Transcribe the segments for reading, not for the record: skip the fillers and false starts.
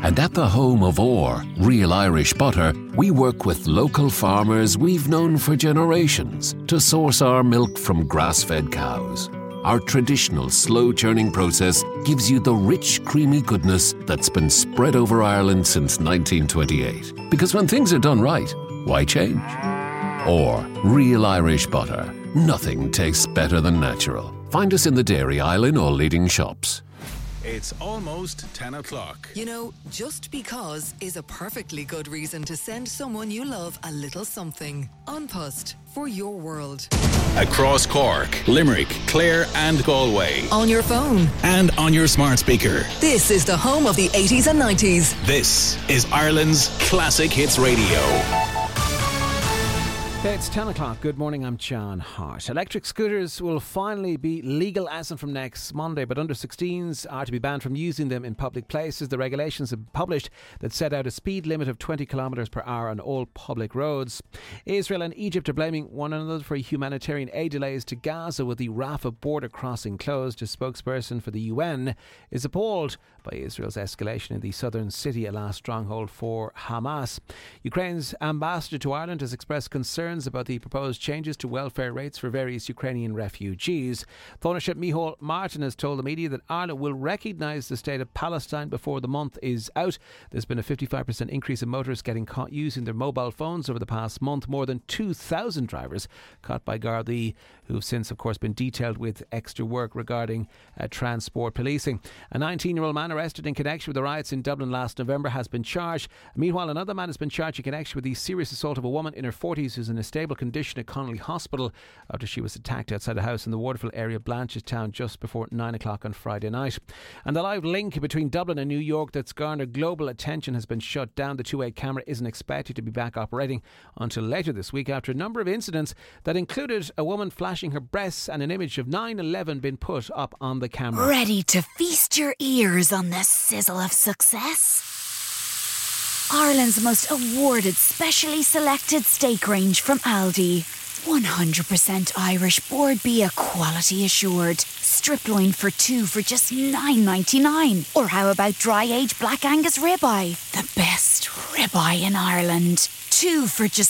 And at the home of OR, Real Irish Butter, we work with local farmers we've known for generations to source our milk from grass-fed cows. Our traditional slow-churning process gives you the rich, creamy goodness that's been spread over Ireland since 1928. Because when things are done right, why change? OR, Real Irish Butter. Nothing tastes better than natural. Find us in the dairy aisle in all leading shops. It's almost 10 o'clock. You know, just because is a perfectly good reason to send someone you love a little something. An Post, for your world. Across Cork, Limerick, Clare and Galway. On your phone. And on your smart speaker. This is the home of the 80s and 90s. This is Ireland's Classic Hits Radio. It's 10 o'clock. Good morning, I'm John Hart. Electric scooters will finally be legal as from next Monday, but under 16s are to be banned from using them in public places. The regulations have been published that set out a speed limit of 20 kilometres per hour on all public roads. Israel and Egypt are blaming one another for humanitarian aid delays to Gaza with the Rafah border crossing closed. A spokesperson for the UN is appalled by Israel's escalation in the southern city, a last stronghold for Hamas. Ukraine's ambassador to Ireland has expressed concerns about the proposed changes to welfare rates for various Ukrainian refugees. Taoiseach Micheál Martin has told the media that Ireland will recognise the state of Palestine before the month is out. There's been a 55% increase in motorists getting caught using their mobile phones over the past month. More than 2,000 drivers caught by Gardaí, who've since, of course, been detailed with extra work regarding transport policing. A 19-year-old man arrested in connection with the riots in Dublin last November has been charged. Meanwhile, another man has been charged in connection with the serious assault of a woman in her 40s who's in a stable condition at Connolly Hospital after she was attacked outside a house in the Waterville area of Blanchardstown just before 9 o'clock on Friday night. And the live link between Dublin and New York that's garnered global attention has been shut down. The two-way camera isn't expected to be back operating until later this week after a number of incidents that included a woman flashing her breasts and an image of 9/11 being put up on the camera. Ready to feast your ears on the sizzle of success? Ireland's most awarded specially selected steak range from Aldi. 100% Irish board beef, quality assured. Strip loin for two for just $9.99. Or how about dry aged Black Angus ribeye? The best ribeye in Ireland. Two for just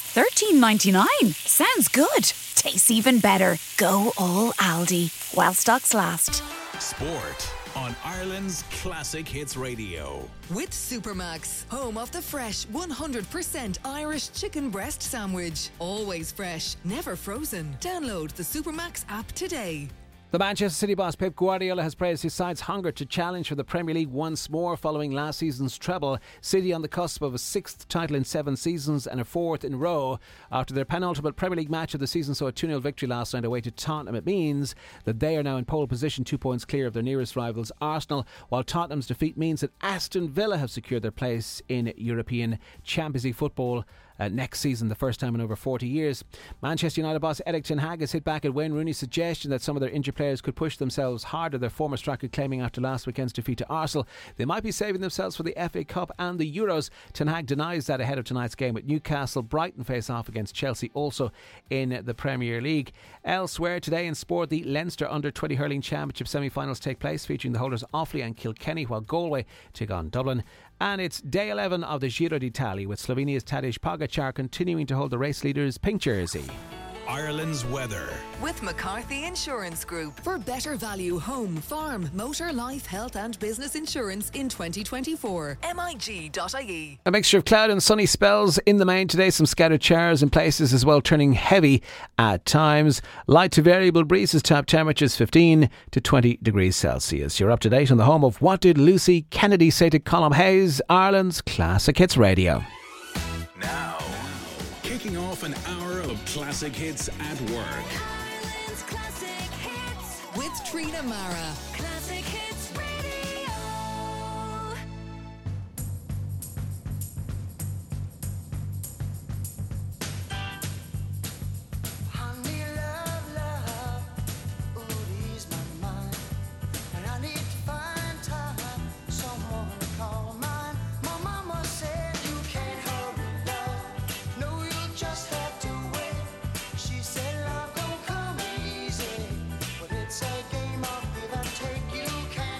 $13.99. Sounds good. Tastes even better. Go all Aldi while stocks last. Sport on Ireland's Classic Hits Radio. With Supermax, home of the fresh 100% Irish chicken breast sandwich. Always fresh, never frozen. Download the Supermax app today. The Manchester City boss Pep Guardiola has praised his side's hunger to challenge for the Premier League once more following last season's treble. City on the cusp of a sixth title in 7 seasons and a fourth in a row. After their penultimate Premier League match of the season saw a 2-0 victory last night away to Tottenham. It means that they are now in pole position, 2 points clear of their nearest rivals Arsenal, while Tottenham's defeat means that Aston Villa have secured their place in European Champions League football next season, the first time in over 40 years. Manchester United boss Erik ten Hag has hit back at Wayne Rooney's suggestion that some of their injured players could push themselves harder. Their former striker claiming after last weekend's defeat to Arsenal they might be saving themselves for the FA Cup and the Euros. Ten Hag denies that ahead of tonight's game at Newcastle. Brighton face off against Chelsea, also in the Premier League. Elsewhere today in sport, the Leinster Under-20 Hurling Championship semi-finals take place, featuring the holders Offaly and Kilkenny, while Galway take on Dublin. And it's day 11 of the Giro d'Italia, with Slovenia's Tadej Pogacar continuing to hold the race leader's pink jersey. Ireland's weather. With McCarthy Insurance Group. For better value home, farm, motor, life, health and business insurance in 2024. MIG.ie. A mixture of cloud and sunny spells in the main today. Some scattered showers in places as well, turning heavy at times. Light to variable breezes, top temperatures 15 to 20 degrees Celsius. You're up to date on the home of What Did Lucy Kennedy Say to Colm Hayes, Ireland's Classic Hits Radio. Now, kicking off an hour of classic hits at work. Ireland's Classic Hits. With Trina Mara. Classic Hits Radio. Honey, love, ooh, ease my mind. And I need to find time, someone to call mine. My mama said you can't hurry love. No, you just have to wait. She said love don't come easy, but it's a game of give and take. You can't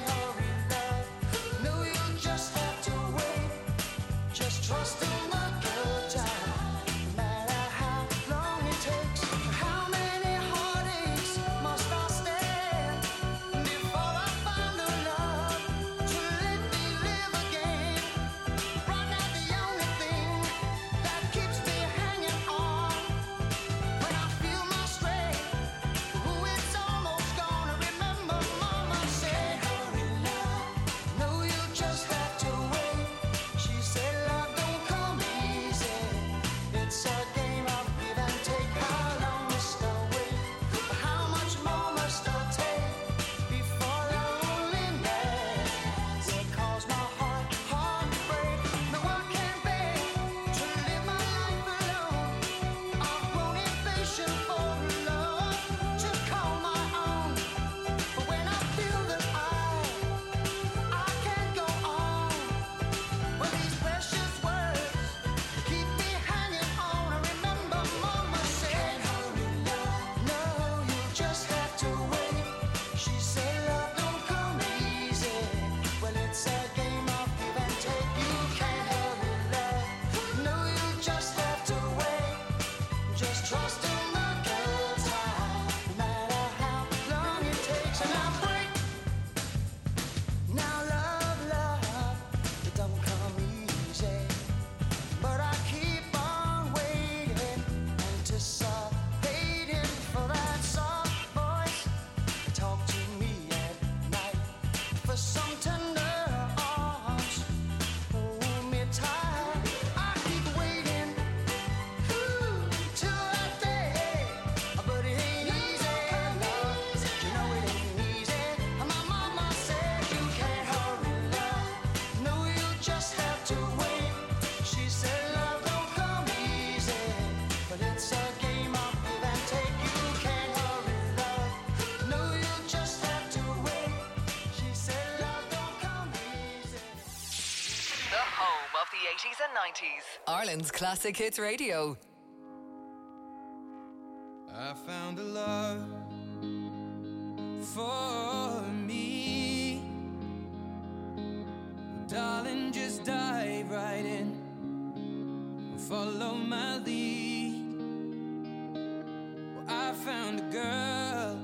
the 80s and 90s. Ireland's Classic Hits Radio. I found a love for me. Darling, just dive right in. Follow my lead. Well, I found a girl,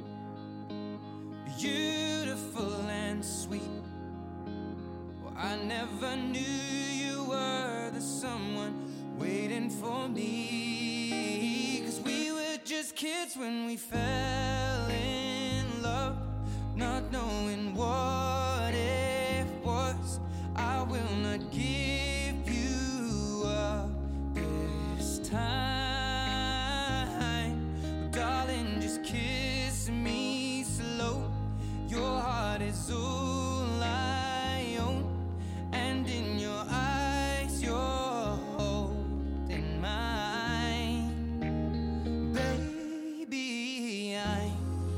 beautiful and sweet. Well, I never knew you were the someone waiting for me. 'Cause we were just kids when we fell in love, not knowing what it was. I will not give you up this time. Oh, darling, just kiss me slow. Your heart is all I own, and in your eyes you're holding mine. Baby, I'm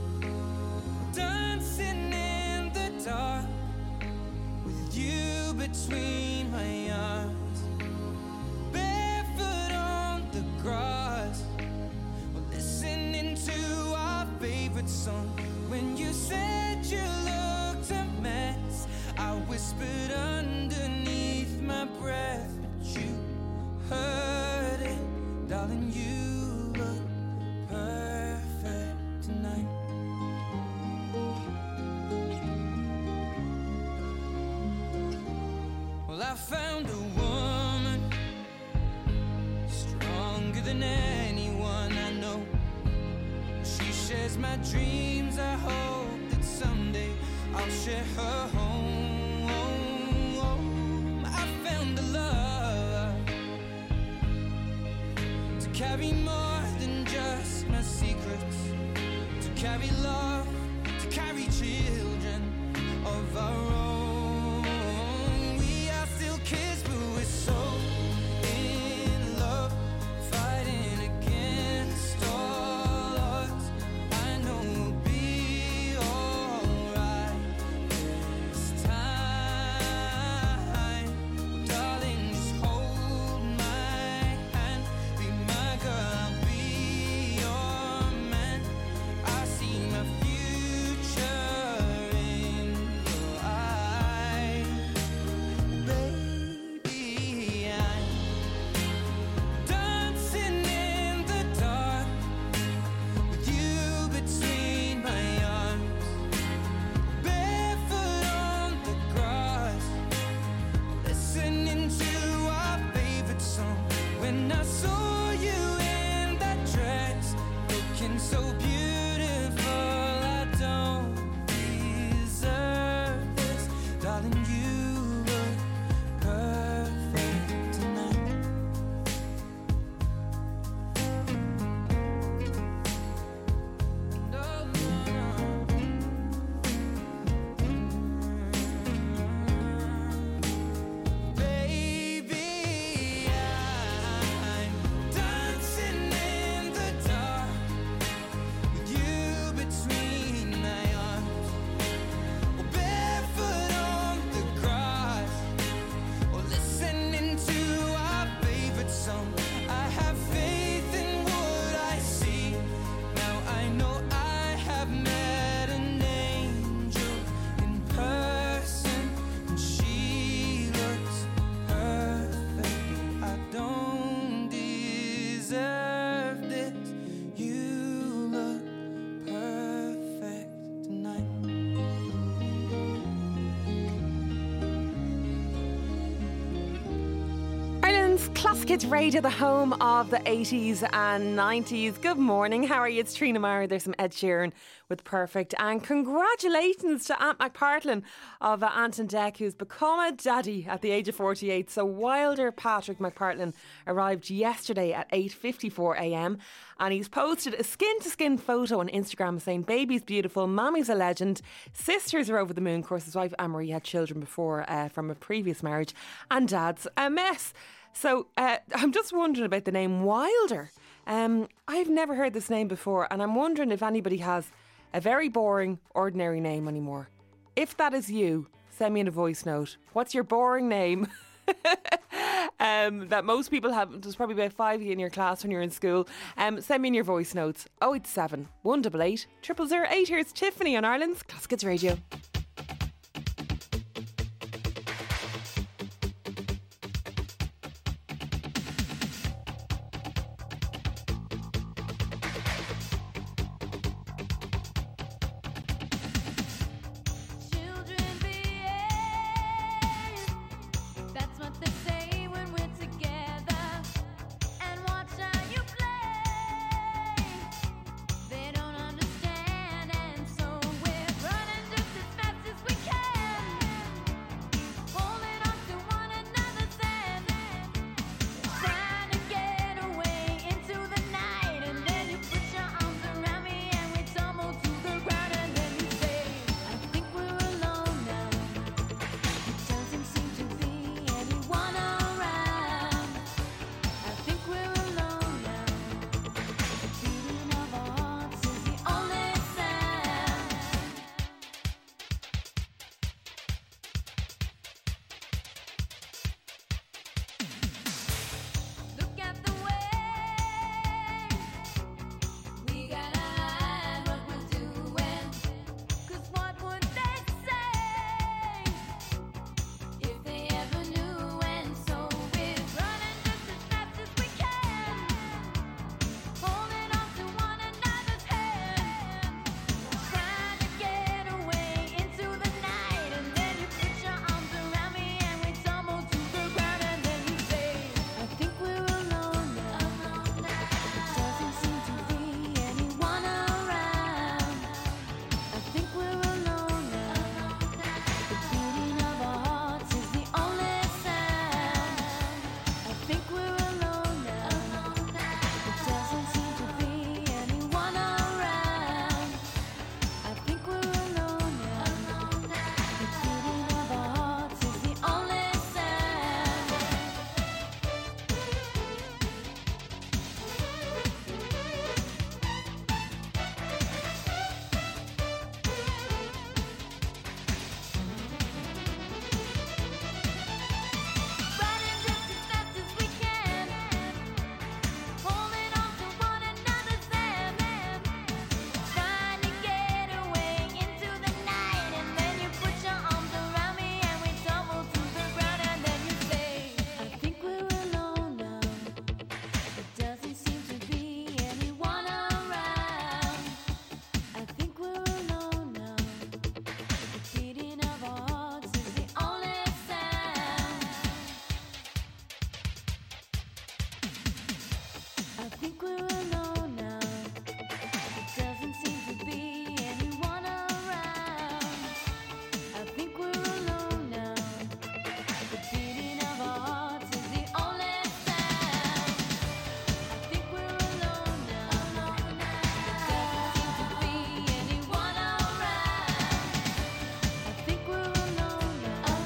dancing in the dark with you between my arms, barefoot on the grass, listening to our favorite song. When you said you looked a mess, I whispered underneath my breath, but you heard it. Darling, you look perfect tonight. Well, I found a woman stronger than anyone I know. She shares my dreams. I hope that someday I'll share her home. I found a love to carry more than just my secrets, to carry love, to carry children of our own. We are still kids, but we're so in love, fighting against all odds. I know we'll be alright this time. Darling, just hold my hand, be my girl, I'll be your man. I see my future in your eyes. Baby, I'm dancing in the dark with you between my arms, barefoot on the grass, listening to our favorite song. When I saw you in that dress, looking so beautiful, I don't deserve this. Darling, you look perfect tonight. No, no, no. Baby, I'm dancing in the dark with you between my arms, or barefoot on the grass, or listening to our favorite song. I have faith in what I see. Now I know I have met an angel in person, and she looks perfect. I don't deserve this. You look perfect tonight. Ireland's Classic Hits Radio, the home of the 80s and 90s. Good morning, how are you? It's Trina Mara. There's some Ed Sheeran with Perfect. And congratulations to Ant McPartlin of Ant and Dec, who's become a daddy at the age of 48. So Wilder Patrick McPartlin arrived yesterday at 8:54am, and he's posted a skin-to-skin photo on Instagram saying, "Baby's beautiful, Mammy's a legend, sisters are over the moon." Of course, his wife Anne-Marie had children before from a previous marriage, and Dad's a mess. So I'm just wondering about the name Wilder. I've never heard this name before, and I'm wondering if anybody has a very boring, ordinary name anymore. If that is you, send me in a voice note. What's your boring name? that most people have. There's probably about 5 of you in your class when you're in school. Send me in your voice notes. 087 188 0008. Here's Tiffany on Ireland's Classic Hits Radio. Children behave. That's what they say when we're together. And watch how you play. They don't understand, and so we're running just as fast as we can, holding on to one another's hand, trying to get away into the night. And then you put your arms around me and we tumble to the ground. And then you say, I think we're alone now. It doesn't seem to be anyone around. I think we're alone now. The beating of our hearts is the only sound. Look at the way we gotta hide what we're doing. 'Cause what would they say if they ever knew? And so we're running just as fast as we can, holding on to one another's hand, trying to get away into the night. And then you put your arms around me and we tumble to the ground. And then you say, I think we're alone now. It doesn't seem to be anyone around. I think we're alone now. The beating of our hearts is the only sound. I think we're alone now. It doesn't seem to be anyone around. I think we're alone now. The beating of our hearts is the only sound. Running just as fast as we can, holding on to one another's hand, trying to get away into the night. And then you put your arms around me and we tumble to the ground. And then you say, I think we're alone now. It doesn't seem to be anyone around. I think we're alone now. The beating of our hearts is the only sound. I think we're alone now. It doesn't seem to be anyone around. I think we're alone now. The beating of our hearts is the only sound. I think we're alone now. It doesn't seem to be anyone around. I think we're alone now. The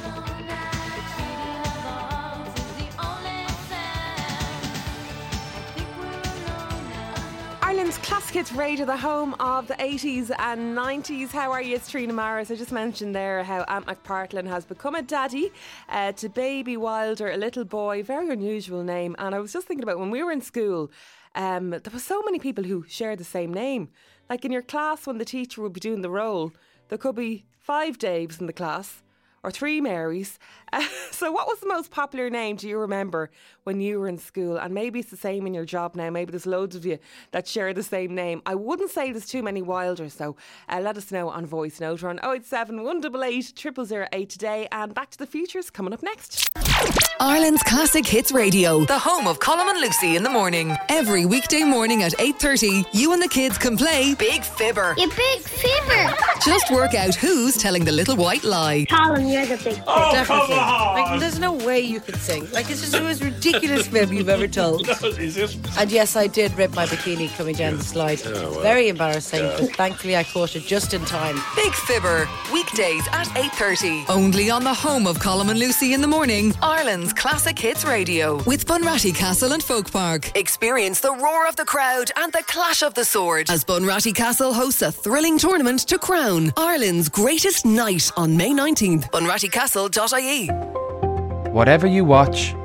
beating of our hearts is the only sound. I think we're alone now. Ireland's Classic Hits Radio, the home of the 80s and 90s. How are you? It's Trina Maris. I just mentioned there how Ant McPartlin has become a daddy to Baby Wilder, a little boy. Very unusual name. And I was just thinking about when we were in school, there were so many people who shared the same name. Like in your class, when the teacher would be doing the roll, there could be 5 Daves in the class or 3 Marys. So what was the most popular name, do you remember, when you were in school? And maybe it's the same in your job now. Maybe there's loads of you that share the same name. I wouldn't say there's too many Wilders, so let us know on voice note or on 087 188 0008 today. And Back to the Future is coming up next. Ireland's Classic Hits Radio, the home of Colm and Lucy in the morning. Every weekday morning at 8:30, you and the kids can play Big Fibber. You big fibber. Just work out who's telling the little white lie. Colin, you're the big Oh, Definitely. come on! Like, there's no way you could sing. Like, it's just the most ridiculous fib you've ever told. Is it? And yes, I did rip my bikini coming down the slide. well. Very embarrassing, but thankfully I caught it just in time. Big Fibber, weekdays at 8:30. Only on the home of Colm and Lucy in the morning, Ireland's Classic Hits Radio. With Bunratty Castle and Folk Park. Experience the roar of the crowd and the clash of the sword as Bunratty Castle hosts a thrilling tournament to crown Ireland's greatest night on May 19th. BunrattyCastle.ie. Whatever you watch,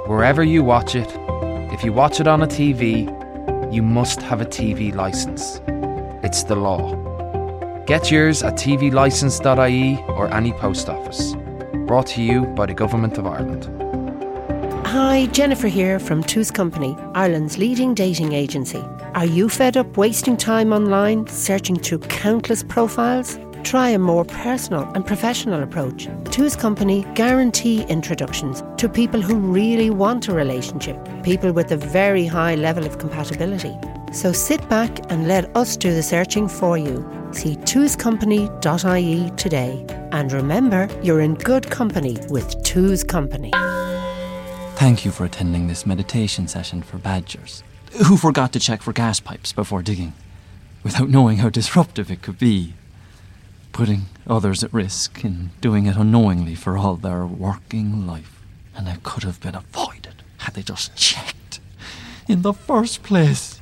Wherever you watch it, if you watch it on a TV, you must have a TV licence. It's the law. Get yours at tvlicence.ie or any post office. Brought to you by the Government of Ireland. Hi, Jennifer here from Two's Company, Ireland's leading dating agency. Are you fed up wasting time online, searching through countless profiles? Try a more personal and professional approach. Two's Company guarantee introductions to people who really want a relationship, people with a very high level of compatibility. So sit back and let us do the searching for you. See twoscompany.ie today. And remember, you're in good company with Two's Company. Thank you for attending this meditation session for badgers who forgot to check for gas pipes before digging, without knowing how disruptive it could be. Putting others at risk and doing it unknowingly for all their working life. And it could have been avoided had they just checked in the first place.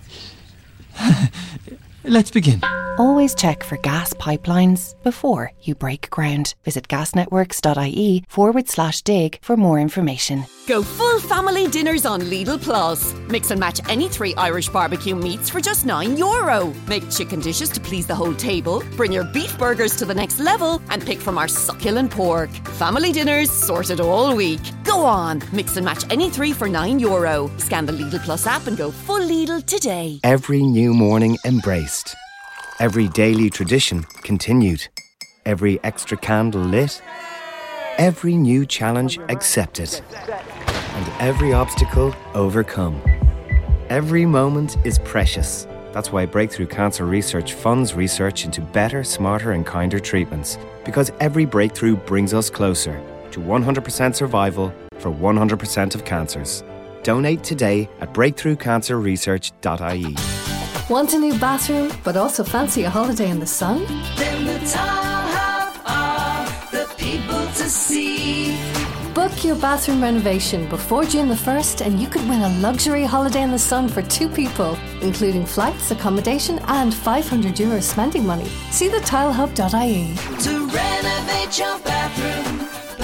Let's begin. Always check for gas pipelines before you break ground. Visit gasnetworks.ie/dig for more information. Go full family dinners on Lidl Plus. Mix and match any 3 Irish barbecue meats for just €9. Make chicken dishes to please the whole table, bring your beef burgers to the next level, and pick from our succulent pork. Family dinners sorted all week. Go on, mix and match any 3 for €9. Scan the Lidl Plus app and go full Lidl today. Every new morning embraced. Every daily tradition continued. Every extra candle lit. Every new challenge accepted. And every obstacle overcome. Every moment is precious. That's why Breakthrough Cancer Research funds research into better, smarter and kinder treatments. Because every breakthrough brings us closer to 100% survival for 100% of cancers. Donate today at breakthroughcancerresearch.ie. Want a new bathroom, but also fancy a holiday in the sun? Then the Tile Hub are the people to see. Book your bathroom renovation before June the 1st and you could win a luxury holiday in the sun for 2 people, including flights, accommodation and €500 spending money. See the tilehub.ie. To renovate your bathroom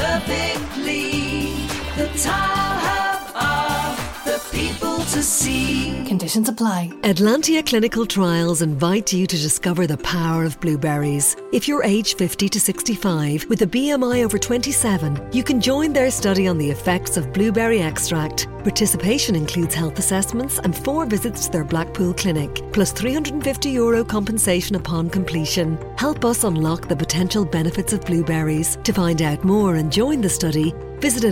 perfectly. The Tile Hub are the people to see. Conditions apply. Atlantia Clinical Trials invite you to discover the power of blueberries. If you're aged 50 to 65 with a BMI over 27, you can join their study on the effects of blueberry extract. Participation includes health assessments and 4 visits to their Blackpool clinic, plus €350 compensation upon completion. Help us unlock the potential benefits of blueberries. To find out more and join the study, visit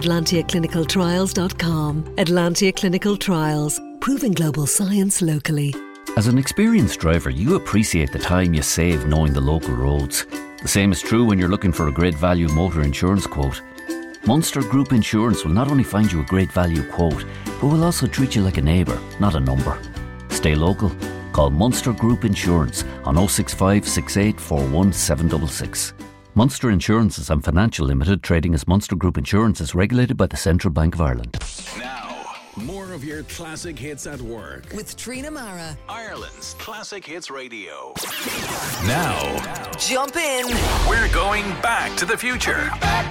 atlantiaclinicaltrials.com. Atlantia Clinical Trials, proving global science locally. As an experienced driver, you appreciate the time you save knowing the local roads. The same is true when you're looking for a great value motor insurance quote. Munster Group Insurance will not only find you a great value quote, but will also treat you like a neighbour, not a number. Stay local. Call Munster Group Insurance on 065 68 41 766. Munster Insurances and Financial Limited, trading as Munster Group Insurance, is regulated by the Central Bank of Ireland. More of your classic hits at work. With Trina Mara. Ireland's Classic Hits Radio. Now, Jump in. we're going back to the future.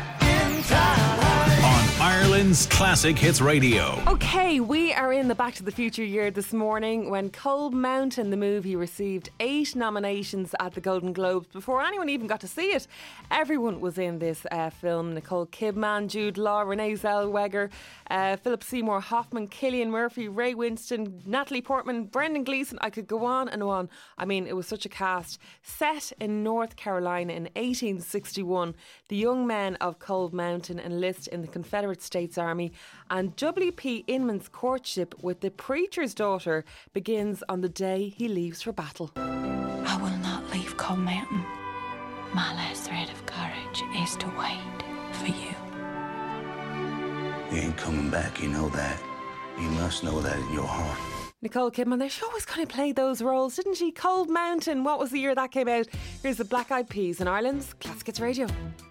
On Ireland's Classic Hits Radio. Okay, we are in the Back to the Future year this morning when Cold Mountain, the movie, received 8 nominations at the Golden Globes before anyone even got to see it. Everyone was in this film. Nicole Kidman, Jude Law, Renee Zellweger, Philip Seymour Hoffman, Cillian Murphy, Ray Winston, Natalie Portman, Brendan Gleeson. I could go on and on. I mean, it was such a cast. Set in North Carolina in 1861, the young men of Cold Mountain enlist in the Confederate States Army, and W.P. Inman's courtship with the preacher's daughter begins on the day he leaves for battle. I will not leave Cold Mountain. My last thread of courage is to wait for you. You ain't coming back, you know that. You must know that in your heart. Nicole Kidman there, she always kind of played those roles, didn't she? Cold Mountain, what was the year that came out? Here's the Black Eyed Peas in Ireland's Classic Hits Radio.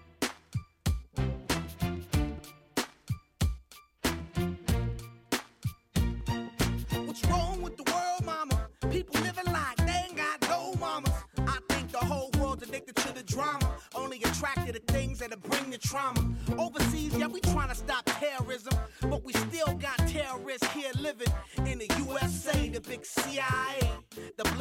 What's wrong with the world, mama? People living like they ain't got no mamas. I think the whole world's addicted to the drama, only attracted to things that'll bring the trauma. Overseas, yeah, we trying to stop terrorism, but we still got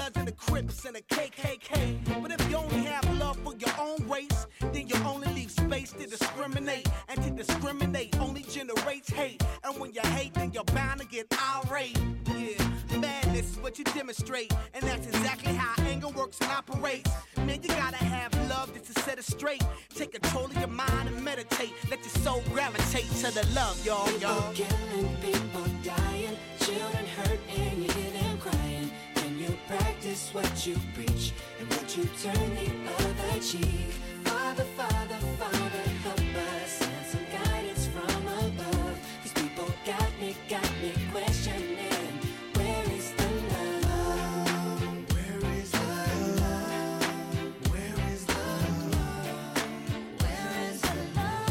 Bloods and the Crips and the KKK. But if you only have love for your own race, then you only leave space to discriminate. And to discriminate only generates hate. And when you hate, then you're bound to get irate. Yeah, madness is what you demonstrate. And that's exactly how anger works and operates. Man, you gotta have love just to set it straight. Take control of your mind and meditate. Let your soul gravitate to the love, y'all. People killing, people dying, children hurt and you hear them crying. When you practice what you preach and what you turn the other cheek. Father, Father, Father, help us. Send some guidance from above. These people got me questioning. Where is the love? Where is the love? Where is the love? Where is the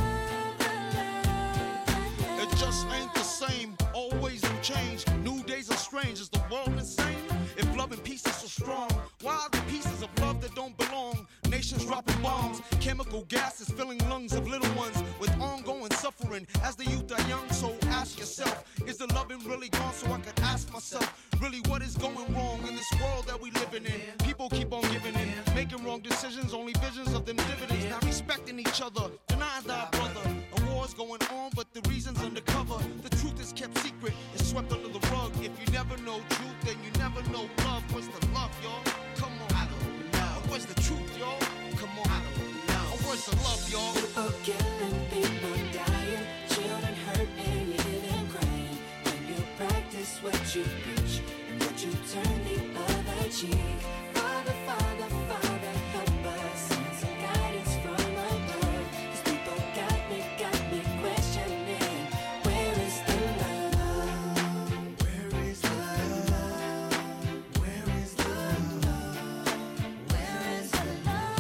love? It just ain't the same, always new change. New days are strange, is the world insane? If love and peace is so strong, why are the pieces of love that don't belong? Nations dropping bombs, chemical gases filling lungs of little ones with ongoing suffering as the youth are young. So ask yourself, is the loving really gone? So I could ask myself, really what is going wrong in this world that we living in? People keep on giving in, making wrong decisions, only visions of them dividends. Not respecting each other, denying thy brother. A war's going on, but the reason's undercover. The truth is kept secret, it's swept under the rug. If you never know truth, then you never know love. Where's the love, y'all? Come on. I don't know. Where's the truth, y'all? Come on. I don't know. Where's the love, y'all? People killing, people dying, children hurt and you hear them crying. When you practice what you preach and what you turn the other cheek. Father, Father, Father, help us. Send some guidance from above. These people got me questioning. Where is the love? Where is the love? Where is the love? Where is the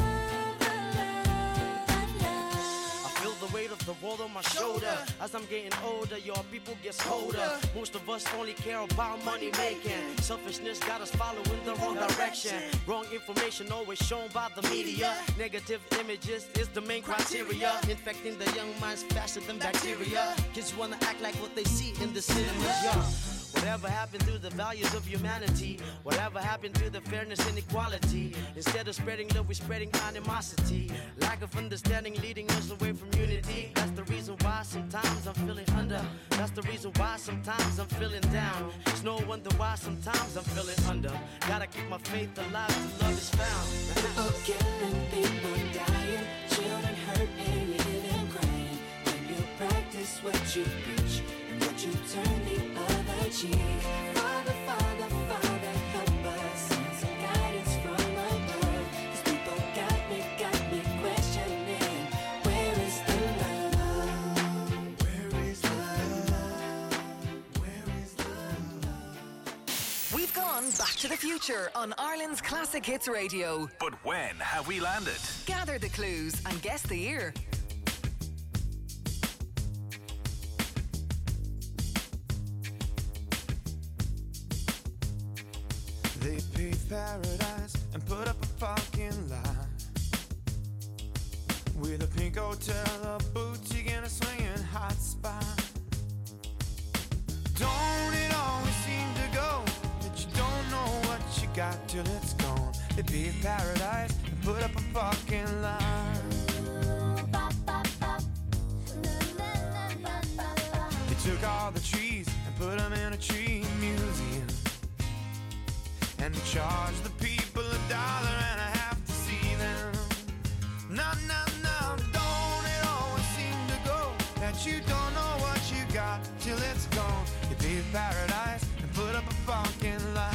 I feel the weight of the world on my shoulder. As I'm getting older, your people get colder. Most of us only care about money making. Selfishness got us following the wrong direction. Wrong information always shown by the media. Negative images is the main criteria. Infecting the young minds faster than bacteria. Kids wanna act like what they see in the cinemas. Yeah. Whatever happened to the values of humanity? Whatever happened to the fairness and equality? Instead of spreading love, we're spreading animosity. Lack of understanding leading us away from unity. That's the reason why sometimes I'm feeling under. That's the reason why sometimes I'm feeling down. It's no wonder why sometimes I'm feeling under. Gotta keep my faith alive till love is found. People killing, people dying, children hurt and you hear them crying. When you practice what you preach and what you turn the other cheek. Father, Father, Father, help us. Send some guidance from above. These people got me questioning. Where is the love? Where is the love? Where is the love? We've gone back to the future on Ireland's Classic Hits Radio. But when have we landed? Gather the clues and guess the year. They paved paradise and put up a parking lot with a pink hotel, a boutique, and a swinging hot spot. Don't it always seem to go that you don't know what you got till it's gone? They paved paradise and put up a parking lot. They took all the trees and put them in a tree museum. And they charge the people $1.50 to see them. No, no, no, don't it always seem to go that you don't know what you got till it's gone? You paved paradise and put up a parking lot.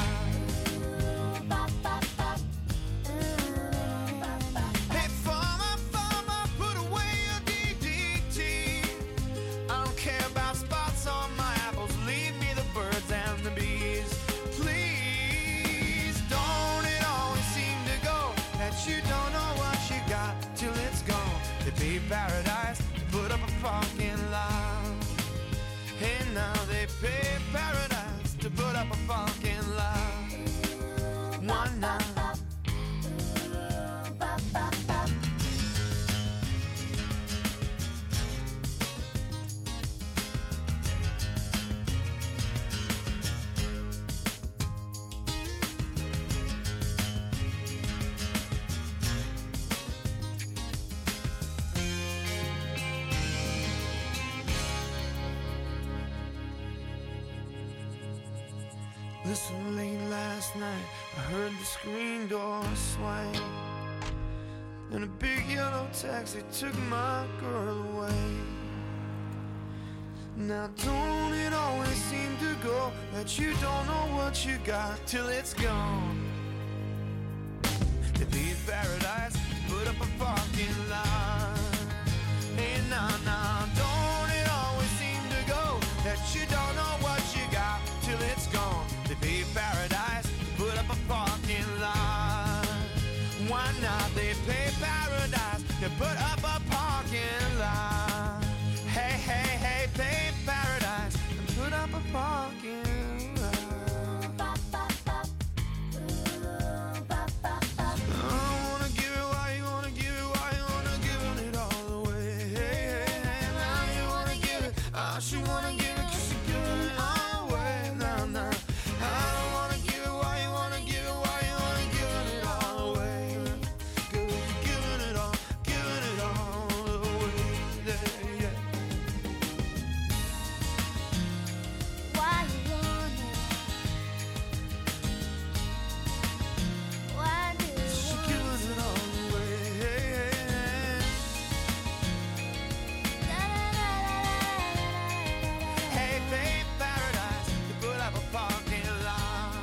Hey, farmer, farmer, put away your DDT. I don't care about spots on my apples. Leave me the birds and the bees. Please, don't it always seem to go that you don't know what you got till it's gone? They paved paradise to put up a parking lot. Hey, now they paved paradise to put up a parking lot. One night. Listen, late last night, I heard the screen door swing, and a big yellow taxi took my girl away. Now don't it always seem to go that you don't know what you got till it's gone? To be in paradise, put up a parking lot. Hey, nah, don't it always seem to go that you don't know what you got till it's gone? To be in paradise, put up a parking lot. Why not? They pay paradise to put up a parking lot. Hey, pay paradise and put up a parking lot. I wanna give it why you wanna give it, why you wanna give it all away. Hey, now you wanna give it, she wanna give it 'cause she give it all away. Nah, I don't wanna give it why you wanna give it, why you wanna give it all away. Giving it all away. Yeah. Why you wanna? Why do you She giving it all away. Hey, babe, paradise, to put up a parking lot.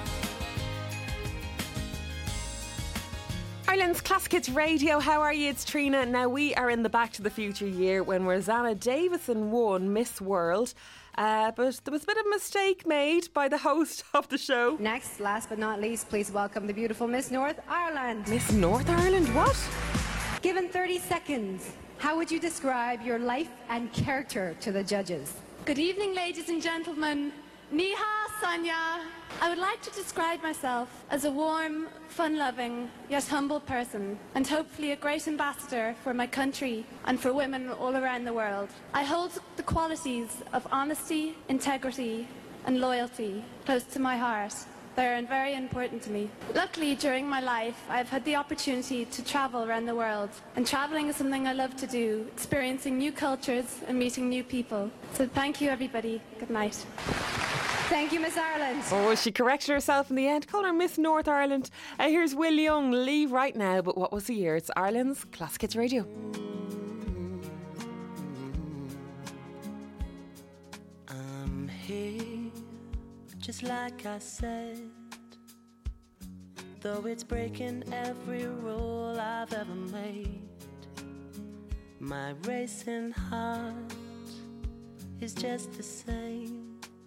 Ireland's Classic Hits Radio, how are you? It's Trina. Now we are in the Back to the Future year when Rosanna Davison won Miss World, but there was a bit of a mistake made by the host of the show. Next, last but not least, please welcome the beautiful Miss North Ireland. Miss North Ireland, what? Given 30 seconds, how would you describe your life and character to the judges? Good evening, ladies and gentlemen. Niha, Sonia. I would like to describe myself as a warm, fun-loving, yet humble person, and hopefully a great ambassador for my country and for women all around the world. I hold the qualities of honesty, integrity, and loyalty close to my heart. They are very important to me. Luckily, during my life, I've had the opportunity to travel around the world. And traveling is something I love to do, experiencing new cultures and meeting new people. So thank you, everybody. Good night. Thank you, Miss Ireland. Oh, she corrected herself in the end. Call her Miss North Ireland. Here's Will Young, Leave Right Now. But what was the year? It's Ireland's Classic Hits Radio. I'm here, just like I said, though it's breaking every rule I've ever made. My racing heart is just the same.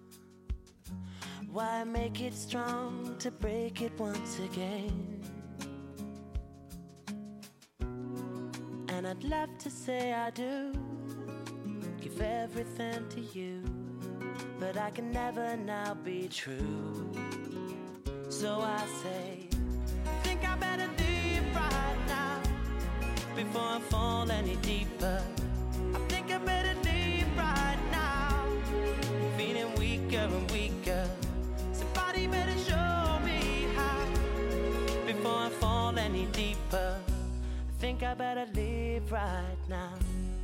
Why make it strong to break it once again? And I'd love to say I do, give everything to you, but I can never now be true. So I say, think I better leave right now before I fall any deeper. I think I better leave right now, feeling weaker and weaker. Somebody better show me how before I fall any deeper. I think I better leave right now.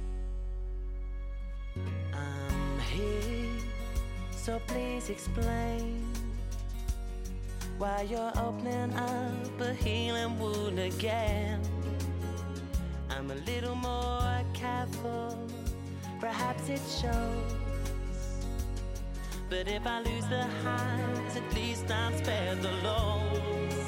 I'm here, so please explain why you're opening up a healing wound again. I'm a little more careful, perhaps it shows. But if I lose the highs, at least I'm spared the lows.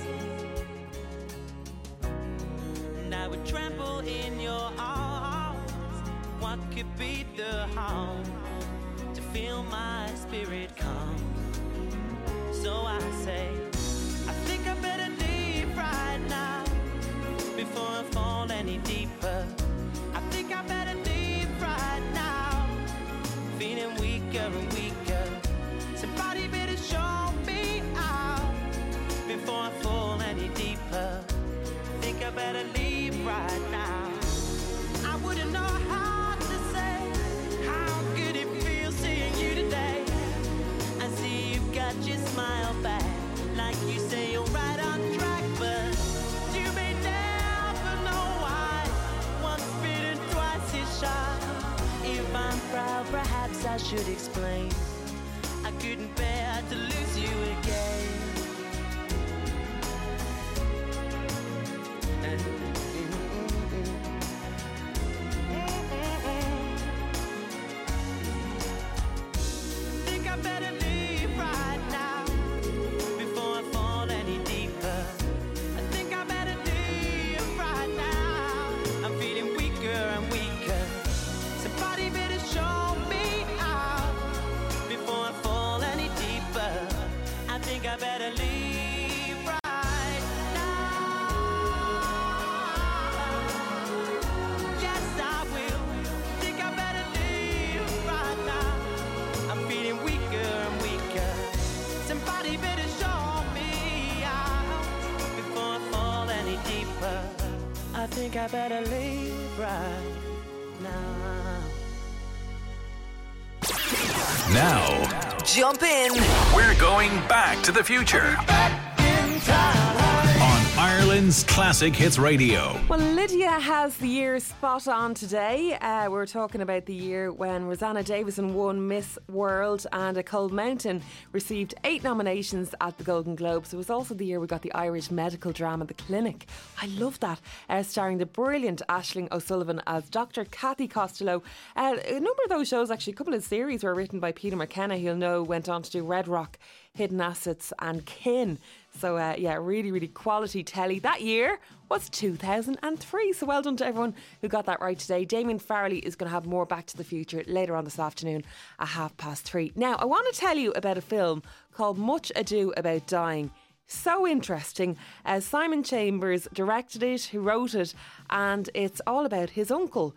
And I would trample in your arms. What could be the harm to feel my spirit calm? So I say, I think I better leave right now before I fall any deeper. I think I better leave right now, feeling weaker and weaker. Somebody better show me out before I fall any deeper. I think I better leave right now. I wouldn't know how to say how good it feels seeing you today. I see you've got your smile back, like you say you're right on track, but you may never know why. Once bitten, twice is shy. If I'm proud, perhaps I should explain I couldn't bear to lose you again. Think I better leave right now before I fall any deeper. I think I better leave right now. I'm feeling weaker and weaker. Somebody better show me out before I fall any deeper. I think I better leave right now. Yes, I will. Think I better leave right now. I'm feeling weaker and weaker. Somebody better show me out before I fall any deeper. I think I better leave right now. Now, Jump in. we're going back to the future on Ireland's Classic Hits Radio. Well, Lydia has the year spot on today. We're talking about the year when Rosanna Davison won Miss World and A Cold Mountain received 8 nominations at the Golden Globes. It was also the year we got the Irish medical drama The Clinic. I love that, starring the brilliant Aisling O'Sullivan as Dr. Kathy Costello. A number of those shows, actually, a couple of series were written by Peter McKenna, who'll know went on to do Red Rock, Hidden Assets and Kin. So yeah, really, really quality telly. That year was 2003. So well done to everyone who got that right today. Damien Farrelly is going to have more Back to the Future later on this afternoon at 3:30. Now, I want to tell you about a film called Much Ado About Dying. So interesting. Simon Chambers directed it, who wrote it, and it's all about his uncle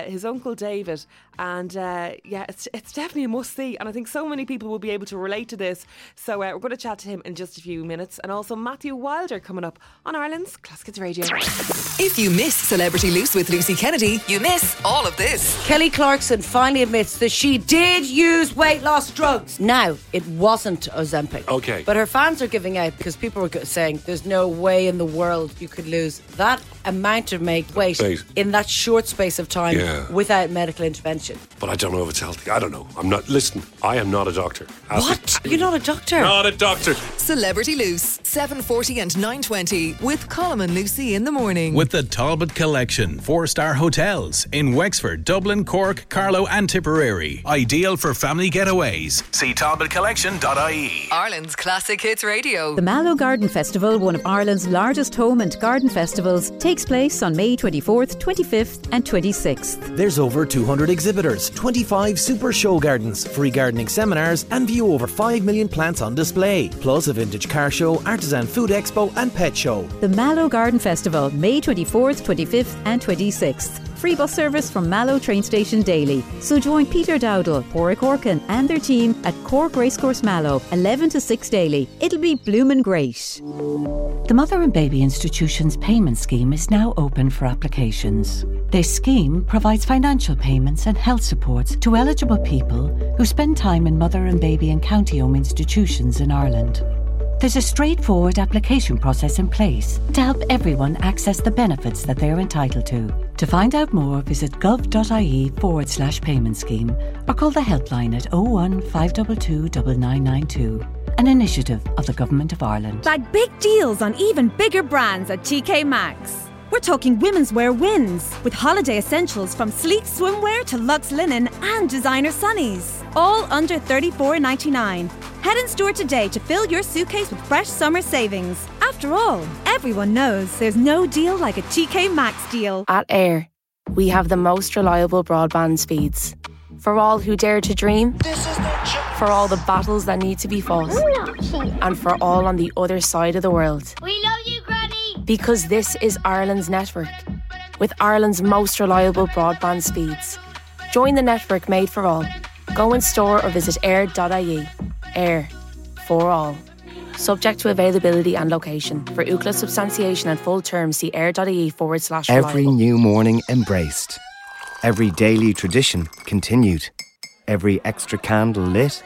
David. And yeah, it's definitely a must-see, and I think so many people will be able to relate to this. So we're going to chat to him in just a few minutes. And also Matthew Wilder coming up on Ireland's Classic Hits Radio. If you miss Celebrity Loose with Lucy Kennedy, you miss all of this. Kelly Clarkson finally admits that she did use weight loss drugs. Now, it wasn't Ozempic. Okay. But her fans are giving out because people were saying there's no way in the world you could lose that amount of weight in that short space of time without medical intervention. But I don't know if it's healthy. I don't know. Listen, I am not a doctor. What? You're not a doctor? Not a doctor. Celebrity Loose, 7:40 and 9:20 with Colm and Lucy in the morning. With the Talbot Collection, 4-star hotels in Wexford, Dublin, Cork, Carlow and Tipperary. Ideal for family getaways. See talbotcollection.ie. Ireland's Classic Hits Radio. The Mallow Garden Festival, one of Ireland's largest home and garden festivals, takes place on May 24th, 25th and 26th. There's over 200 exhibitors, 25 super show gardens, free gardening seminars and view over 5 million plants on display. Plus a vintage car show, artisan food expo and pet show. The Mallow Garden Festival, May 24th, 25th and 26th. Free bus service from Mallow train station daily. So join Peter Dowdall, Porrick Orkin and their team at Cork Racecourse Mallow, 11 to 6 daily. It'll be bloomin' great. The Mother and Baby Institution's payment scheme is now open for applications. This scheme provides financial payments and health supports to eligible people who spend time in mother and baby and county home institutions in Ireland. There's a straightforward application process in place to help everyone access the benefits that they're entitled to. To find out more, visit gov.ie/payment scheme or call the helpline at 01 522 9992. An initiative of the Government of Ireland. Bag big deals on even bigger brands at TK Maxx. We're talking women's wear wins, with holiday essentials from sleek swimwear to luxe linen and designer sunnies. All under $34.99. Head in store today to fill your suitcase with fresh summer savings. After all, everyone knows there's no deal like a TK Maxx deal. At Air, we have the most reliable broadband speeds. For all who dare to dream, for all the battles that need to be fought, and for all on the other side of the world. We love you, Granny! Because this is Ireland's network, with Ireland's most reliable broadband speeds. Join the network made for all. Go in store or visit air.ie. Air. For all. Subject to availability and location. For UCLA substantiation and full terms, see air.ie/reliable. Every new morning embraced. Every daily tradition continued. Every extra candle lit.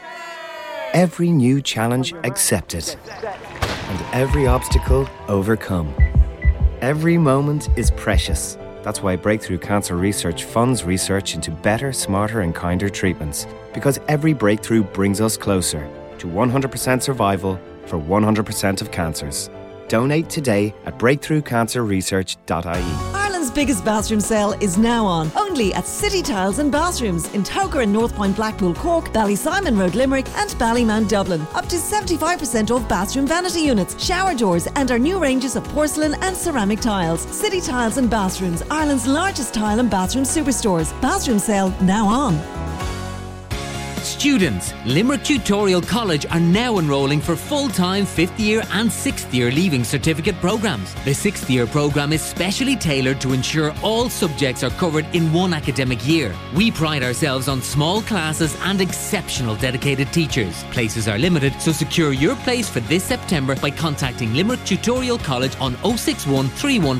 Every new challenge accepted. And every obstacle overcome. Every moment is precious. That's why Breakthrough Cancer Research funds research into better, smarter and kinder treatments. Because every breakthrough brings us closer to 100% survival for 100% of cancers. Donate today at breakthroughcancerresearch.ie. Ireland's biggest bathroom sale is now on, only at City Tiles and Bathrooms in Toker and North Point, Blackpool, Cork, Ballysimon Road, Limerick and Ballymount, Dublin. Up to 75% off bathroom vanity units, shower doors and our new ranges of porcelain and ceramic tiles. City Tiles and Bathrooms, Ireland's largest tile and bathroom superstores. Bathroom sale now on. Students, Limerick Tutorial College are now enrolling for full-time 5th year and 6th year Leaving Certificate programmes. The 6th year programme is specially tailored to ensure all subjects are covered in one academic year. We pride ourselves on small classes and exceptional dedicated teachers. Places are limited, so secure your place for this September by contacting Limerick Tutorial College on 061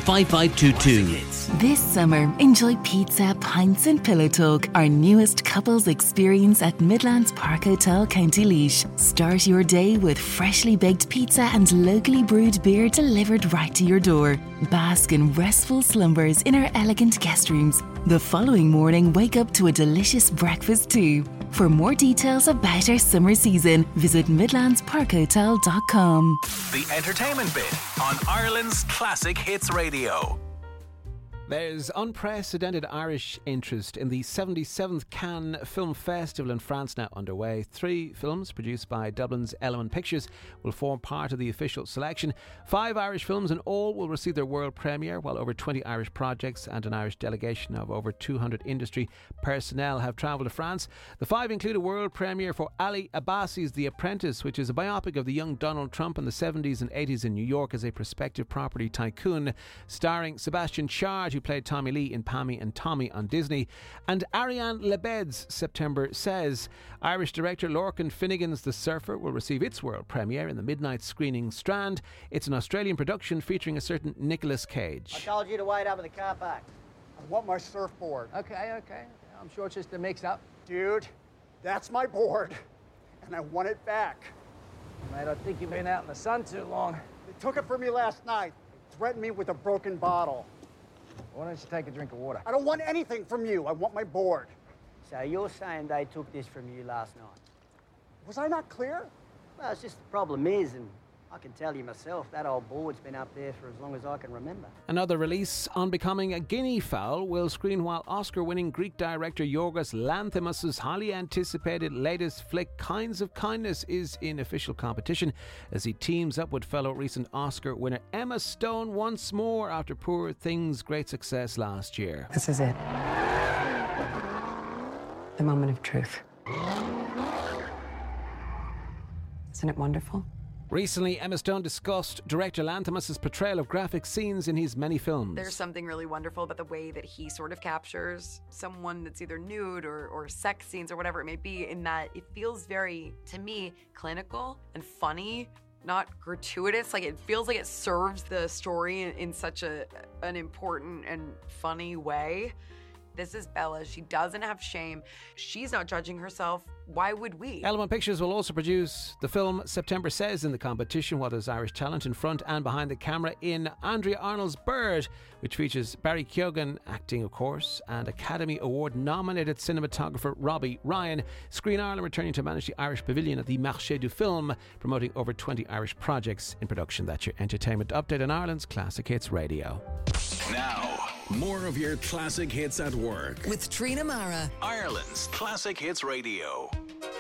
315522. This summer, enjoy pizza, pints and pillow talk, our newest couples experience at Midlands Park Hotel, County Laois. Start your day with freshly baked pizza and locally brewed beer delivered right to your door. Bask in restful slumbers in our elegant guest rooms. The following morning, wake up to a delicious breakfast too. For more details about our summer season, visit midlandsparkhotel.com. The entertainment bit on Ireland's Classic Hits Radio. There's unprecedented Irish interest in the 77th Cannes Film Festival in France now underway. 3 films produced by Dublin's Element Pictures will form part of the official selection. 5 Irish films in all will receive their world premiere, while over 20 Irish projects and an Irish delegation of over 200 industry personnel have travelled to France. The 5 include a world premiere for Ali Abbasi's The Apprentice, which is a biopic of the young Donald Trump in the 70s and 80s in New York as a prospective property tycoon, starring Sebastian Charge, who played Tommy Lee in Pammy and Tommy on Disney, and Ariane Lebed's September Says. Irish director Lorcan Finnegan's The Surfer will receive its world premiere in the midnight screening Strand. It's an Australian production featuring a certain Nicolas Cage. I told you to wait over the car park. I want my surfboard. Okay. I'm sure it's just a mix-up. Dude, that's my board, and I want it back. Mate, I think you've been out in the sun too long. They took it from me last night. Threatened me with a broken bottle. Why don't you take a drink of water? I don't want anything from you. I want my board. So you're saying they took this from you last night? Was I not clear? Well, it's just the problem is, and I can tell you myself, that old board's been up there for as long as I can remember. Another release on becoming a guinea fowl will screen while Oscar-winning Greek director Yorgos Lanthimos' highly anticipated latest flick Kinds of Kindness is in official competition as he teams up with fellow recent Oscar winner Emma Stone once more after Poor Things' great success last year. This is it. The moment of truth. Isn't it wonderful? Recently, Emma Stone discussed director Lanthimos' portrayal of graphic scenes in his many films. There's something really wonderful about the way that he sort of captures someone that's either nude or sex scenes or whatever it may be, in that it feels very, to me, clinical and funny, not gratuitous. Like, it feels like it serves the story in such an important and funny way. This is Bella. She doesn't have shame. She's not judging herself. Why would we? Element Pictures will also produce the film September Says in the competition, while there's Irish talent in front and behind the camera in Andrea Arnold's Bird, which features Barry Keoghan acting, of course, and Academy Award nominated cinematographer Robbie Ryan. Screen Ireland returning to manage the Irish Pavilion at the Marché du Film, promoting over 20 Irish projects in production. That's your entertainment update on Ireland's Classic Hits Radio. Now, more of your classic hits at work with Trina Mara, Ireland's Classic Hits Radio.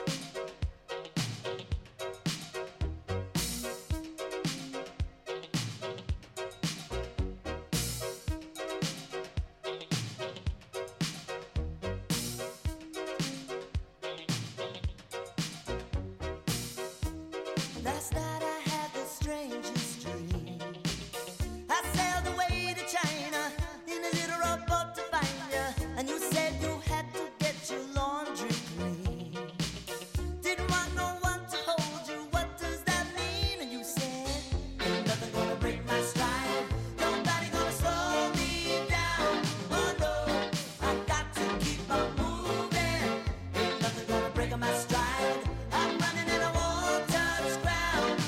Last night I had the strangest dream. I sailed away to China in a little rowboat to find you, and you said you had to get your laundry clean. Didn't want no one to hold you. What does that mean? And you said, ain't nothing gonna break my stride. Nobody gonna slow me down. Oh no, I got to keep on moving. Ain't nothing gonna break my stride. I'm running and I won't touch ground.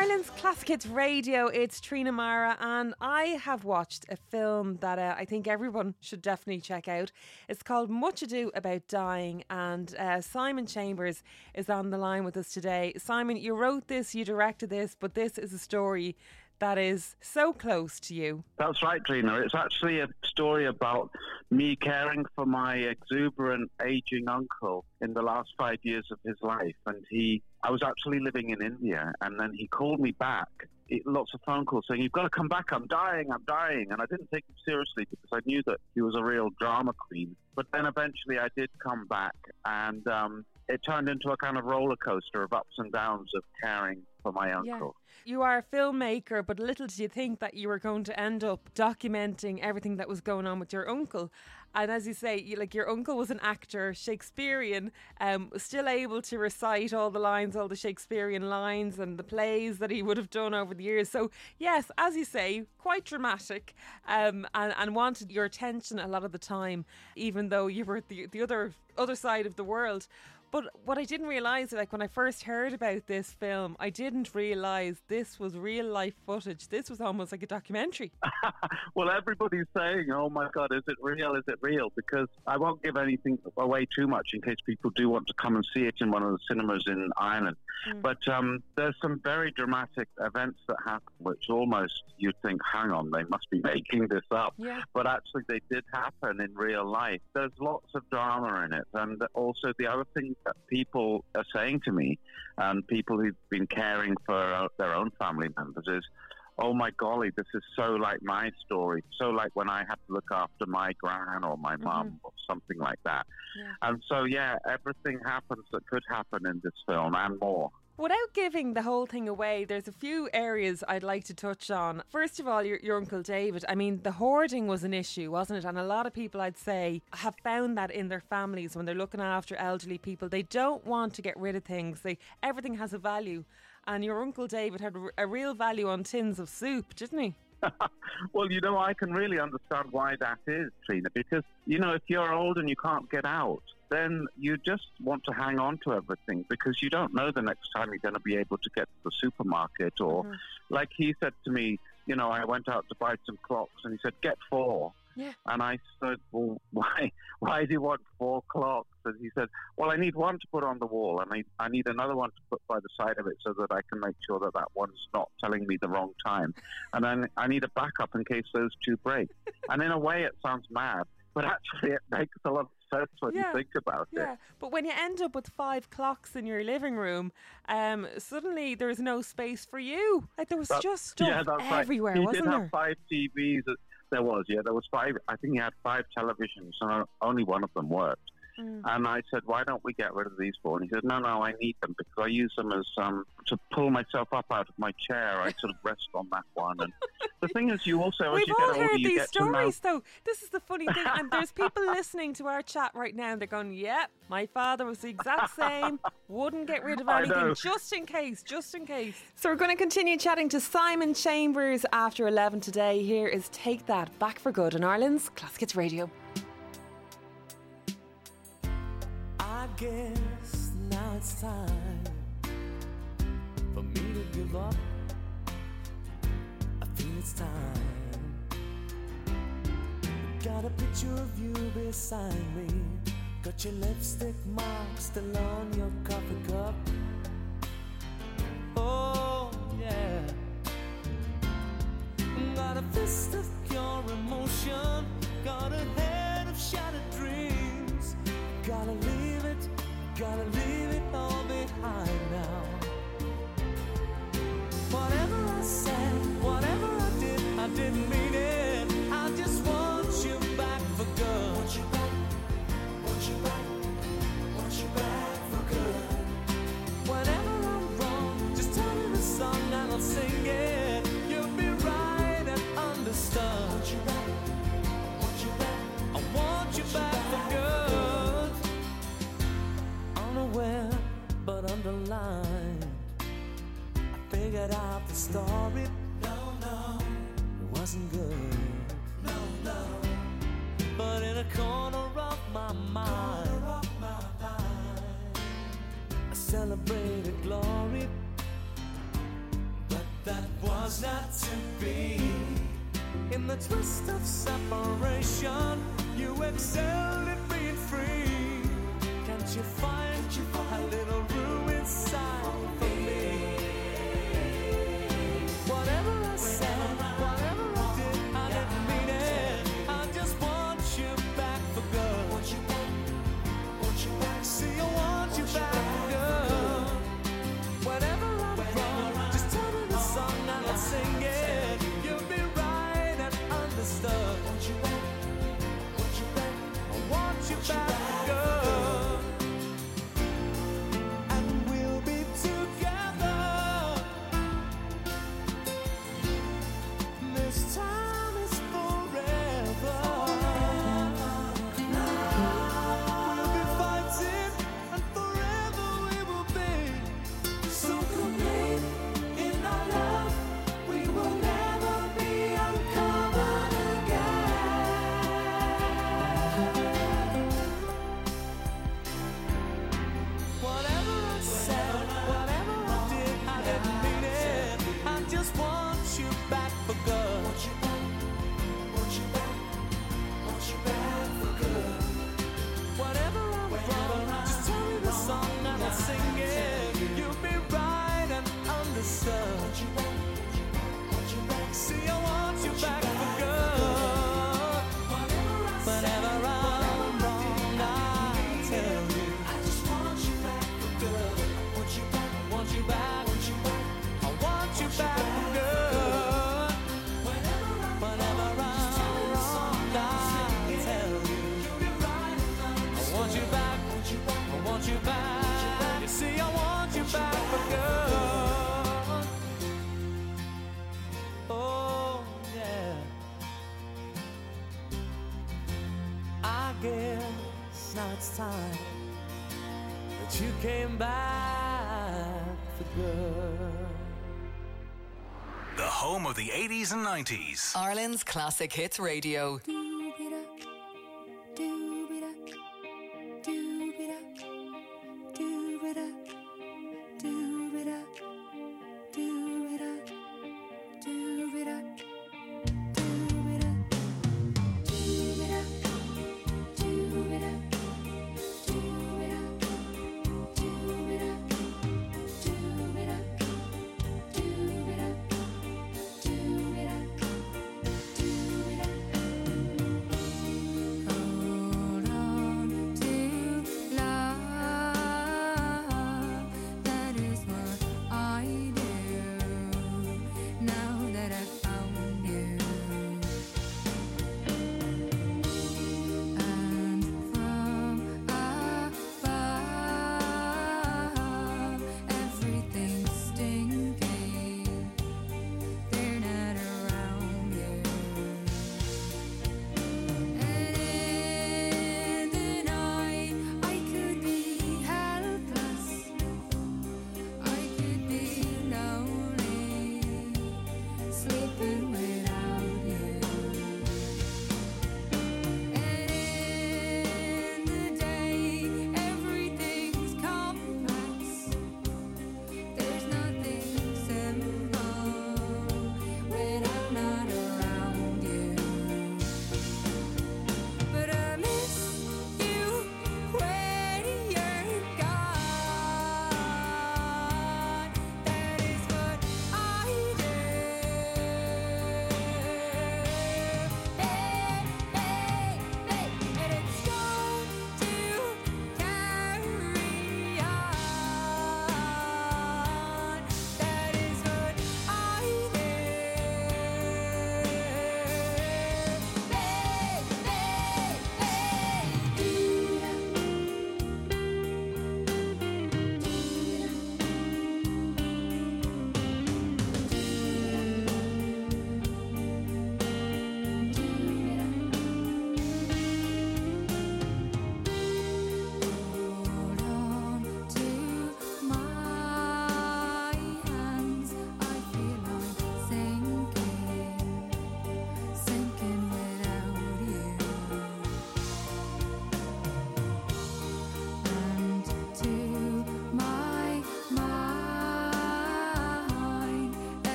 Ireland's Classic Hits Radio, it's Trina Mara, and I have watched a film that I think everyone should definitely check out. It's called Much Ado About Dying, and Simon Chambers is on the line with us today. Simon, you wrote this, you directed this, but this is a story that is so close to you. That's right, Trina. It's actually a story about me caring for my exuberant, aging uncle in the last 5 years of his life. And I was actually living in India, and then he called me back. Lots of phone calls saying, "You've got to come back, I'm dying. And I didn't take him seriously because I knew that he was a real drama queen. But then eventually I did come back, and it turned into a kind of roller coaster of ups and downs of caring for my uncle. Yeah. You are a filmmaker, but little did you think that you were going to end up documenting everything that was going on with your uncle. And as you say, your uncle was an actor, Shakespearean, still able to recite all the Shakespearean lines and the plays that he would have done over the years. So yes, as you say, quite dramatic, and wanted your attention a lot of the time, even though you were at the other side of the world. But what I didn't realise, when I first heard about this film, I didn't realise this was real life footage. This was almost like a documentary. Well, everybody's saying, "Oh my God, is it real? Is it real?" Because I won't give anything away too much in case people do want to come and see it in one of the cinemas in Ireland. But there's some very dramatic events that happen, which almost you'd think, hang on, they must be making this up. Yeah. But actually they did happen in real life. There's lots of drama in it. And also the other thing that people are saying to me, and people who've been caring for their own family members, is, "Oh my golly, this is so like my story, so like when I had to look after my gran or my mum or something like that." Yeah. And so, yeah, everything happens that could happen in this film and more. Without giving the whole thing away, there's a few areas I'd like to touch on. First of all, your Uncle David. I mean, the hoarding was an issue, wasn't it? And a lot of people, I'd say, have found that in their families when they're looking after elderly people. They don't want to get rid of things. Everything has a value. And your Uncle David had a real value on tins of soup, didn't he? Well, I can really understand why that is, Trina, because, if you're old and you can't get out, then you just want to hang on to everything because you don't know the next time you're going to be able to get to the supermarket. Or like he said to me, I went out to buy some clocks and he said, "Get 4. Yeah. And I said, "Well, why do you want 4 clocks?" And he said, "Well, I need one to put on the wall and I need another one to put by the side of it so that I can make sure that one's not telling me the wrong time. And then I need a backup in case those 2 break." And in a way it sounds mad, but actually it makes a lot of sense when you think about it. Yeah, but when you end up with 5 clocks in your living room, suddenly there's no space for you. There was just stuff everywhere, right. wasn't there? He did have 5 TVs. There was 5. I think he had 5 televisions, and only one of them worked. And I said, "Why don't we get rid of these 4? And he said, No, I need them because I use them as to pull myself up out of my chair. I sort of rest on that one." And the thing is, you also, as you get older, you get to know... We've all heard these stories, though. This is the funny thing. And there's people listening to our chat right now, and they're going, "Yep, my father was the exact same. Wouldn't get rid of anything, just in case. So we're going to continue chatting to Simon Chambers after 11 today. Here is Take That, Back for Good on Ireland's Classic Hits Radio. I guess now it's time for me to give up. I feel it's time. Got a picture of you beside me. Got your lipstick mark still on your coffee cup. Oh yeah. Got a fist of pure emotion. Got a head of shattered dreams. Gotta leave it all behind now. Whatever I said, whatever I didn't mean it. I just want you back for good. Want you back for good. Whenever I'm wrong, just tell me the song and I'll sing it. You'll be right and understood. Want you back, I want you back for good. Unaware but underlined, I figured out the story. No, it wasn't good. No, but in a corner of my mind, I celebrated glory. But that was not to be. In the twist of separation, you excelled at being free. Can't you find a little room inside for me? Whatever I said, whatever I did, I didn't mean it. I just want you back for good. Want you back, see, I want you back for good. Whatever I'm wrong, just tell me the song and I'll sing it. You'll be right and understood. Want you back, I want you back for good. And we'll be together. This time is forever. We'll be fighting and forever we will be. So complete in our love, we will never be uncovered again. Whatever I said, whatever I did, I didn't mean it. I just want you back for good. Want you back for good. Whatever I'm wrong, just tell me the song and I'll sing it. You'll be right and understood. See, I want you back for good. Whatever I'm wrong, I'll tell you. I just want you back for good. Want you back, I want you back. I want you back for good. Whatever I'm wrong, I'll tell you. I want you back, I want you back. See, I want you back for good. Oh, yeah. I guess now it's time that you came back for good. The home of the 80s and 90s. Ireland's Classic Hits Radio.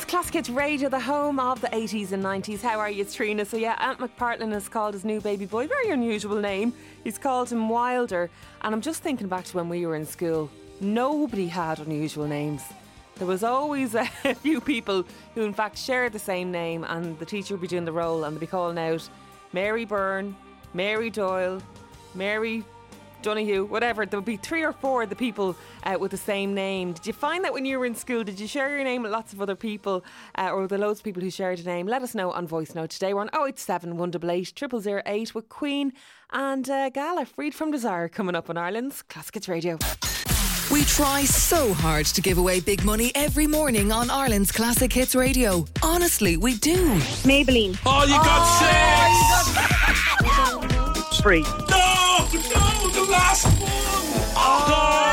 Classic Hits Radio, the home of the 80s and 90s. How are you, Trina? So yeah, Ant McPartlin has called his new baby boy, very unusual name. He's called him Wilder. And I'm just thinking back to when we were in school. Nobody had unusual names. There was always a few people who in fact shared the same name, and the teacher would be doing the roll and they'd be calling out Mary Byrne, Mary Doyle, Mary Donoghue, whatever. There would be 3 or 4 of the people with the same name. Did you find that when you were in school? Did you share your name with lots of other people, or were there loads of people who shared a name? Let us know on voice note today. We're on 087 188 0008 with Queen and Gala, Freed from Desire, coming up on Ireland's Classic Hits Radio. We try so hard to give away big money every morning on Ireland's Classic Hits Radio. Honestly, we do. Maybelline. Oh, you got 6! 3. No, the last one! Oh,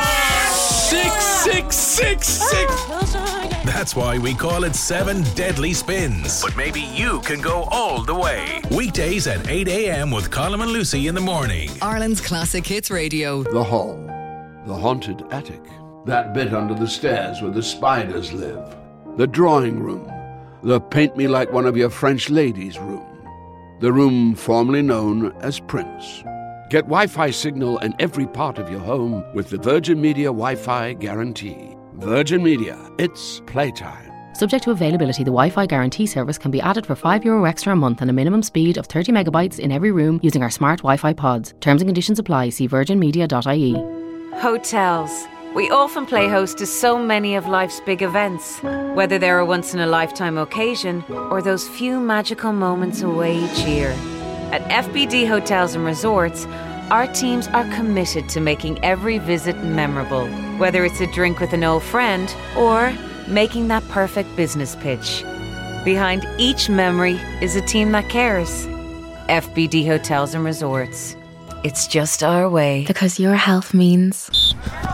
6. That's why we call it 7 Deadly Spins. But maybe you can go all the way. Weekdays at 8 a.m. with Colm and Lucy in the morning. Ireland's Classic Hits Radio. The hall. The haunted attic. That bit under the stairs where the spiders live. The drawing room. The paint me like one of your French ladies room. The room formerly known as Prince. Get Wi-Fi signal in every part of your home with the Virgin Media Wi-Fi guarantee. Virgin Media, it's playtime. Subject to availability, the Wi-Fi guarantee service can be added for €5 extra a month and a minimum speed of 30 megabytes in every room using our smart Wi-Fi pods. Terms and conditions apply. See virginmedia.ie. Hotels. We often play host to so many of life's big events, whether they're a once-in-a-lifetime occasion or those few magical moments away each year. At FBD Hotels and Resorts, our teams are committed to making every visit memorable, whether it's a drink with an old friend or making that perfect business pitch. Behind each memory is a team that cares. FBD Hotels and Resorts. It's just our way. Because your health means...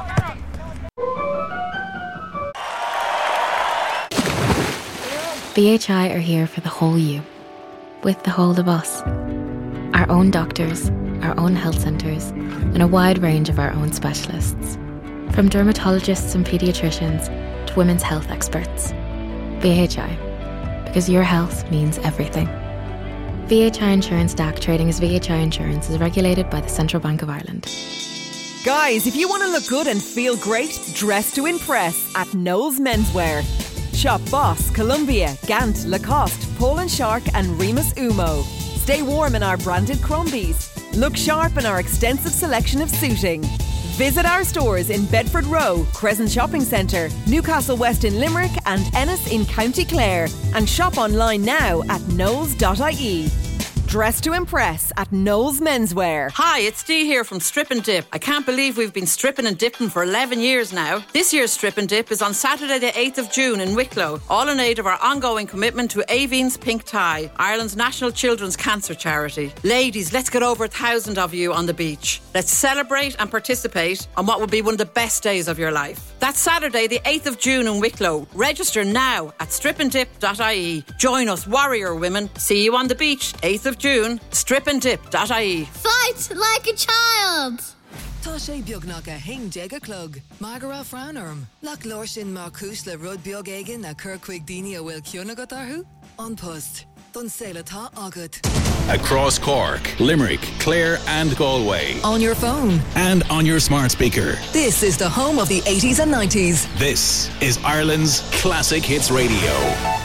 VHI are here for the whole you, with the whole of us. Our own doctors, our own health centres, and a wide range of our own specialists. From dermatologists and paediatricians to women's health experts. VHI, because your health means everything. VHI Insurance DAC trading as VHI Insurance is regulated by the Central Bank of Ireland. Guys, if you want to look good and feel great, dress to impress at Knowles Menswear. Shop Boss, Columbia, Gant, Lacoste, Paul & Shark and Remus Umo. Stay warm in our branded Crumbies. Look sharp in our extensive selection of suiting. Visit our stores in Bedford Row, Crescent Shopping Centre, Newcastle West in Limerick and Ennis in County Clare. And shop online now at knowles.ie. Dress to impress at Knowles Menswear. Hi, it's Dee here from Strip and Dip. I can't believe we've been stripping and dipping for 11 years now. This year's Strip and Dip is on Saturday the 8th of June in Wicklow, all in aid of our ongoing commitment to Aveen's Pink Tie, Ireland's national children's cancer charity. Ladies, let's get over 1,000 of you on the beach. Let's celebrate and participate on what will be one of the best days of your life. That's Saturday the 8th of June in Wicklow. Register now at stripanddip.ie. Join us, warrior women. See you on the beach, 8th of June, stripanddip.ie. Fight like a child! Tá sé beagnach a hing déag a clog. Margara Franorm. Lach lorsin mar cús le rud beag aigen na cur chuig daoine a bhfuil ciúna go darthú? An post. Don saoile tá agat. Across Cork, Limerick, Clare and Galway. On your phone. And on your smart speaker. This is the home of the 80s and 90s. This is Ireland's Classic Hits Radio.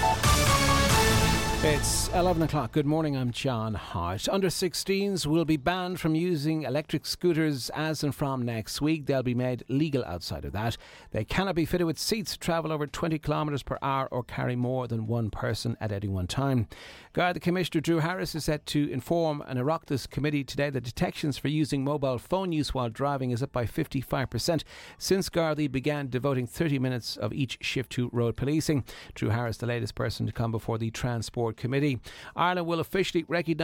It's 11 o'clock. Good morning, I'm John Hart. Under 16s will be banned from using electric scooters as and from next week. They'll be made legal outside of that. They cannot be fitted with seats to travel over 20 kilometres per hour or carry more than one person at any one time. Garda Commissioner Drew Harris is set to inform an Oireachtas committee today that detections for using mobile phone use while driving is up by 55% since Gardaí began devoting 30 minutes of each shift to road policing. Drew Harris, the latest person to come before the Transport Committee. Ireland will officially recognise